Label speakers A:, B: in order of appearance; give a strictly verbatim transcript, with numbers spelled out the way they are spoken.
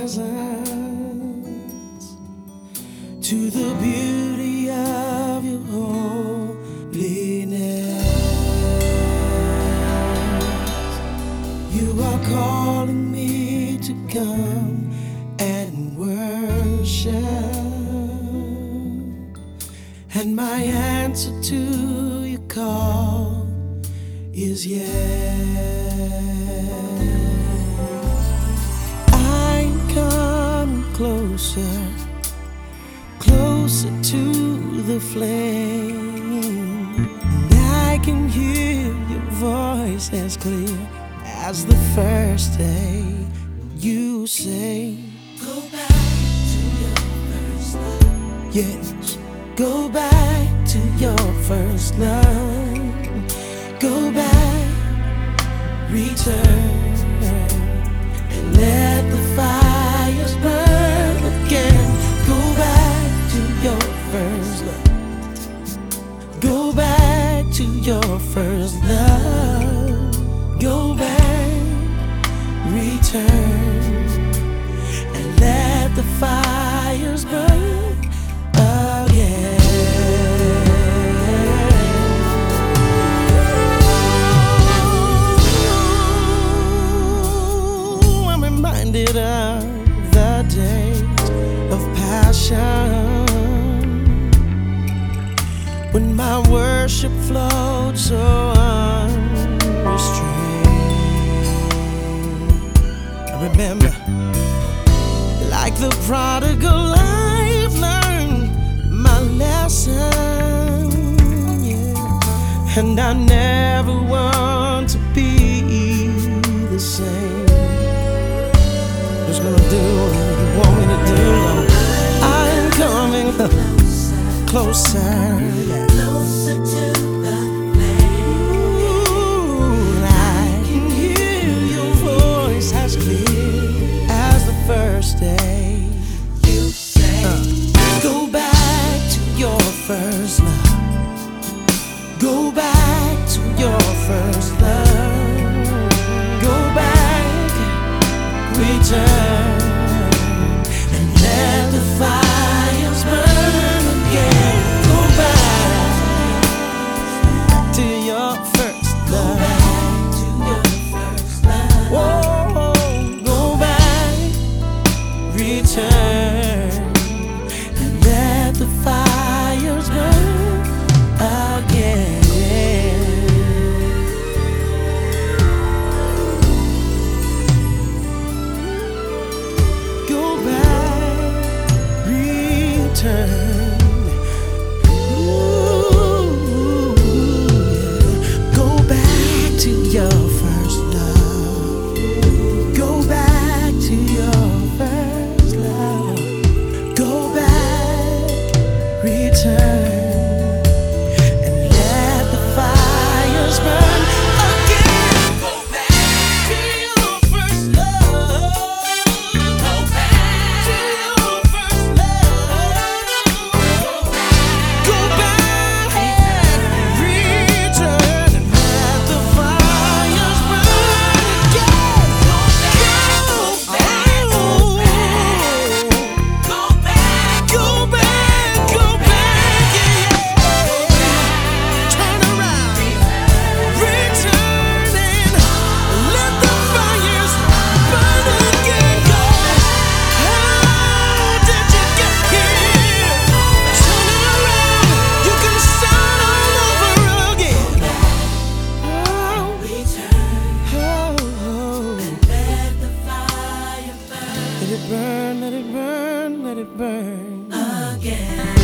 A: presence, to the beauty of your holiness. You are calling me to come and worship, and my answer to your call is yes. I'm coming closer, closer to the flame, and I can hear your voice as clear as the first day. You say, go back to your first love. Yes, go back to your first love. Go back, return, and let the fires burn again. Go back to your first love. Go back to your first love. Go back, return, and let the fires burn again. I'm reminded of the days of passion, when my worship flowed so unrestrained. Remember, like the prodigal, I've learned my lesson, yeah. And I never want to be the same. Just gonna do what you want me to do, Lord. I'm coming closer, yeah.
B: Closer to the
A: as clear as the first day.
B: You say,
A: uh, go back to your first love. Go back to your first love. Go back, return, and let the fires burn again. Go back, back to your first love. Return and let the fires burn again. Go back, return. Ooh, go back to your first love. Go back to your first love. Go back, return, and let the fires burn again. Go back to your first love. Go back to your first love. Go back, return, and let the fires burn again. Go back, go back, go back, go back, go back, yeah. Turn around, return, and let the fires burn again. Go, how did you get here? Turn around, you can start all over again. Oh, oh,
B: let the fire burn
A: let it burn, let it burn, let it burn
B: again.